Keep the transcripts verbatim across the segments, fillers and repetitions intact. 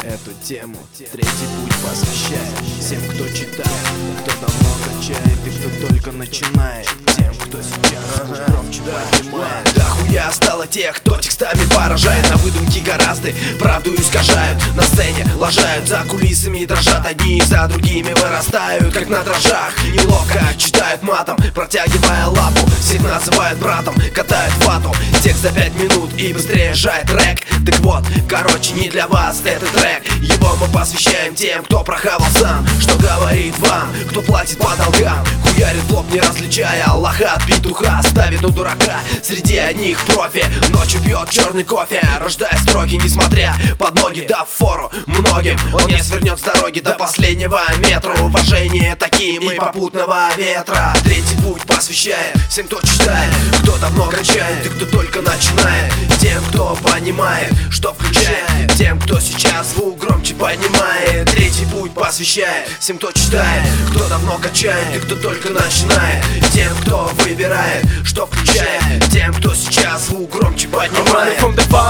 эту тему. Третий путь посвящает всем, кто читает, кто давно качает и кто только начинает, тем, кто сейчас громче поднимает. Да хуя стало тех, кто текстами поражает, на выдумки гораздо правду искажают, на сцене лажают, за кулисами дрожат, одни за другими вырастают, как на дрожжах. Неловко читают матом, протягивая лапу, всех называют братом, катают вату. Текст за пять минут и быстрее жает трек. Так вот, короче, не для вас этот трек. Его мы посвящаем тем, кто прохавал сам, что говорит вам, кто платит по долгам, хуярит в лоб, не различая Аллаха от петуха, ставит у дурака среди одних профи, ночью пьет черный кофе, рождая строки, несмотря под ноги, дав фору многим. Он не свернет с дороги до последнего метра. Уважение таким и попутного ветра. Третий путь посвящает всем, кто читает, кто давно качает и кто только начинает, тем, кто понимает, что включает, тем, кто сейчас звук громче поднимает. Третий путь посвящает всем, кто читает, кто давно качает и кто только начинает, тем, кто выбирает, что включает, тем, кто сейчас звук громче поднимает.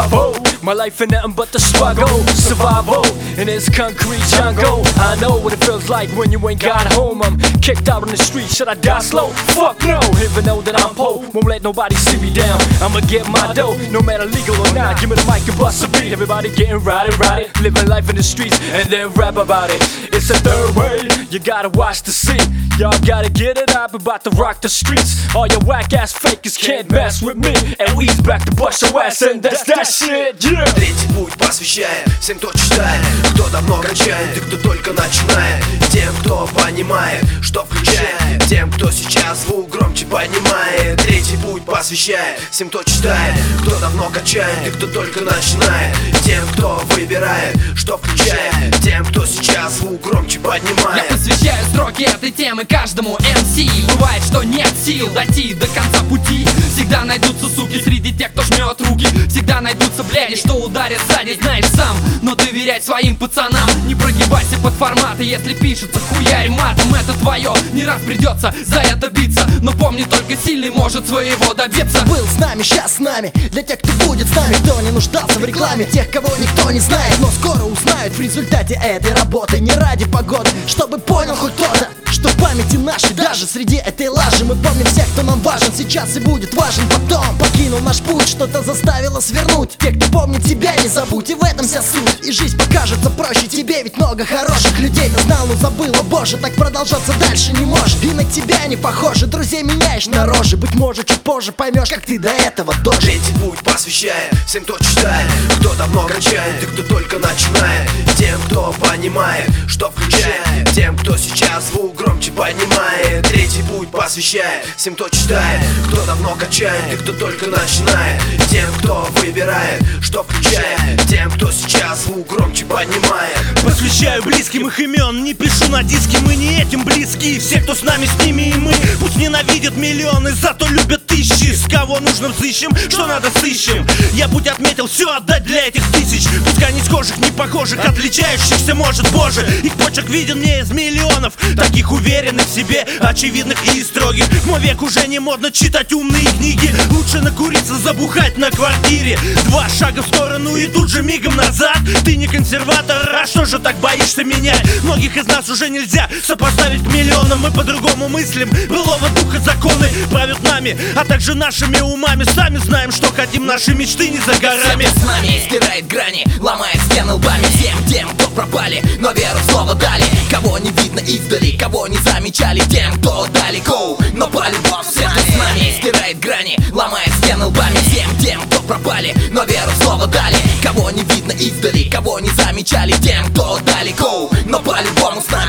My life ain't nothing but the struggle, survival in this concrete jungle. I know what it feels like when you ain't got home. I'm kicked out on the street, should I die slow? Fuck no, even though that I'm poor, won't let nobody see me down. I'ma get my dough, no matter legal or not. Give me the mic and bust a beat. Everybody getting rowdy, rowdy, living life in the streets and then rap about it. It's a third way, you gotta watch the scene. Y'all gotta get it up, about to rock the streets. All your whack ass fakers can't mess with me, and we's back to bust your ass, and that's that shit, yeah. Третий путь посвящает всем, кто читает, кто давно качает и кто только начинает, тем, кто понимает, что включает, тем, кто сейчас звук громче поднимает. Третий путь посвящает всем, кто читает, кто давно качает и кто только начинает, тем, кто выбирает, что включает, тем, кто сейчас звук громче поднимает. Я посвящаю строки этой темы каждому эм си. Бывает, что нет сил дойти до конца пути. Всегда найдутся суки среди тех, кто жмет руки. Всегда найдутся бляди, что ударят сзади, знаешь сам. Но доверяй своим пацанам, не прогибайся под форматы. Если пишется хуярь матом, это твое. Не раз придется за это биться, но помни, только сильный может своего добиться. Был с нами, сейчас с нами, для тех, кто будет с нами, кто не нуждался в рекламе, тех, кого никто не знает, но скоро узнают в результате этой работы. Не ради погоды, чтобы понял хоть кто-то, что в памяти нашей, даже среди этой лажи, мы помним всех, кто нам важен сейчас и будет важен потом. Покинул наш путь, что-то заставило свернуть. Те, кто помнит тебя, не забудь, и в этом вся суть. И жизнь покажется проще тебе, ведь много хороших людей ты знал, но забыл, о боже, так продолжаться дальше не может. И на тебя не похоже, друзей меняешь на рожи. Быть может, чуть позже поймешь, как ты до этого дожил. Третий путь посвящает всем, кто читает, кто давно качает и кто только начинает, тем, кто понимает, что включает, тем, кто сейчас звук громче поднимает. Третий путь посвящает всем, кто читает, кто давно качает и кто только начинает, тем, кто выбирает, что включает, тем, кто сейчас звук громче поднимает. Посвящаю близким их имен, не пишу на диске, мы не этим близки. Все, кто с нами, с ними и мы. Пусть ненавидят миллионы, зато любят тысячи. С кого нужно взыщем, что надо сыщем. Я путь отметил, все отдать для этих тысяч. Пускай не схожих, не похожих, отличающихся, может, боже. Их почерк виден мне из миллионов, таких уверенных в себе, очевидных и строгих. В мой век уже не модно читать умные книги. Лучше накуриться, забухать на квартире. Два шага в сторону и тут же мигом назад. Ты не консерватор, а что же так боишься менять? Многих из нас уже нельзя сопоставить к миллионам. Мы по-другому мыслим, былого духа законы правят нами, а также нашими умами. Сами знаем, что хотим, наши мечты не за горами. Всем, кто с нами стирает грани, ломает стены лбами. Всем тем, кто пропали, но веру в слово дали. Кого не видно издали, кого не замечали, тем, кто далеко, но по-любому. Всем, кто с нами стирает грани, ломает стены лбами. Всем тем, кто пропали, но веру в слово дали. Кого не видно издали, кого не замечали, тем, кто далеко, но по-любому с нами.